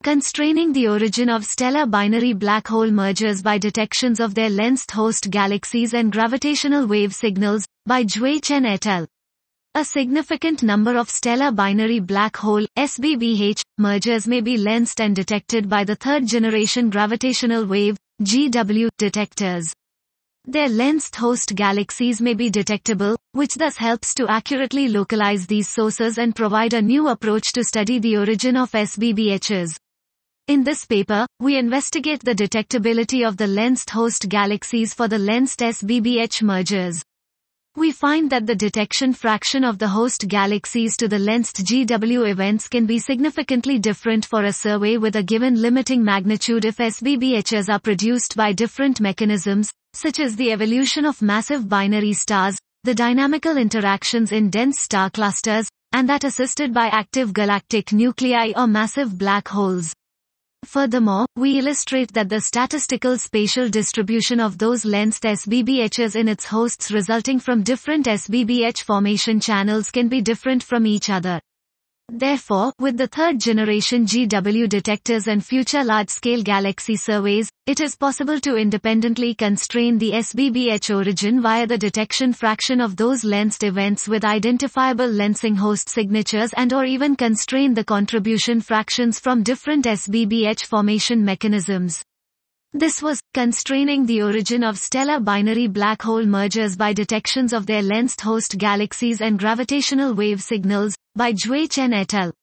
Constraining the origin of stellar binary black hole mergers by detections of their lensed host galaxies and gravitational wave signals, by Zhui Chen et al. A significant number of stellar binary black hole, SBBH, mergers may be lensed and detected by the third-generation gravitational wave, GW, detectors. Their lensed host galaxies may be detectable, which thus helps to accurately localize these sources and provide a new approach to study the origin of SBBHs. In this paper, we investigate the detectability of the lensed host galaxies for the lensed SBBH mergers. We find that the detection fraction of the host galaxies to the lensed GW events can be significantly different for a survey with a given limiting magnitude if SBBHs are produced by different mechanisms, such as the evolution of massive binary stars, the dynamical interactions in dense star clusters, and that assisted by active galactic nuclei or massive black holes. Furthermore, we illustrate that the statistical spatial distribution of those lensed SBBHs in its hosts resulting from different SBBH formation channels can be different from each other. Therefore, with the third-generation GW detectors and future large-scale galaxy surveys, it is possible to independently constrain the SBBH origin via the detection fraction of those lensed events with identifiable lensing host signatures and/or even constrain the contribution fractions from different SBBH formation mechanisms. This was, Constraining the Origin of Stellar Binary Black Hole Mergers by Detections of Their Lensed Host Galaxies and Gravitational Wave Signals, by Zhui Chen et al.